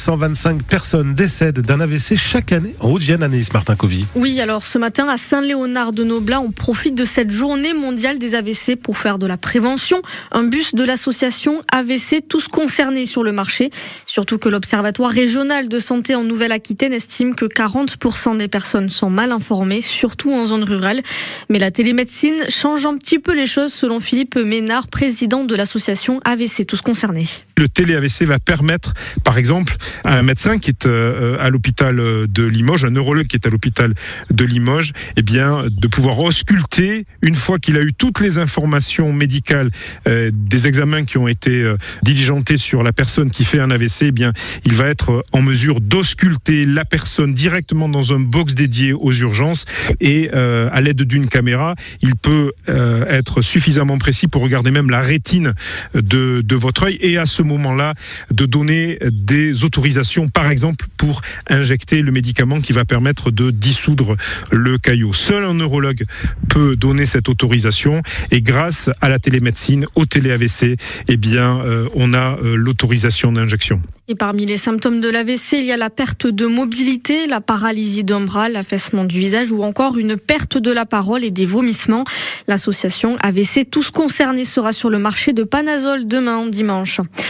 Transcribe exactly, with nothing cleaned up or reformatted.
cent vingt-cinq personnes décèdent d'un A V C chaque année en Haute-Vienne, Anaïs Martin-Covy. Oui, alors ce matin à Saint-Léonard-de-Noblin, on profite de cette journée mondiale des A V C pour faire de la prévention. Un bus de l'association A V C, tous concernés sur le marché. Surtout que l'Observatoire régional de santé en Nouvelle-Aquitaine estime que quarante pour cent des personnes sont mal informées, surtout en zone rurale. Mais la télémédecine change un petit peu les choses selon Philippe Ménard, président de l'association A V C, tous concernés. Le télé-A V C va permettre, par exemple, à un médecin qui est euh, à l'hôpital de Limoges, un neurologue qui est à l'hôpital de Limoges, eh bien, de pouvoir ausculter, une fois qu'il a eu toutes les informations médicales euh, des examens qui ont été euh, diligentés sur la personne qui fait un A V C, eh bien, il va être en mesure d'ausculter la personne directement dans un box dédié aux urgences et euh, à l'aide d'une caméra, il peut euh, être suffisamment précis pour regarder même la rétine de, de votre œil et à ce moment-là de donner des autorisations, par exemple pour injecter le médicament qui va permettre de dissoudre le caillot. Seul un neurologue peut donner cette autorisation et grâce à la télémédecine, au télé-A V C, eh bien, euh, on a euh, l'autorisation d'injection. Et parmi les symptômes de l'A V C, il y a la perte de mobilité, la paralysie d'un bras, l'affaissement du visage ou encore une perte de la parole et des vomissements. L'association A V C Tous Concernés sera sur le marché de Panazol demain dimanche.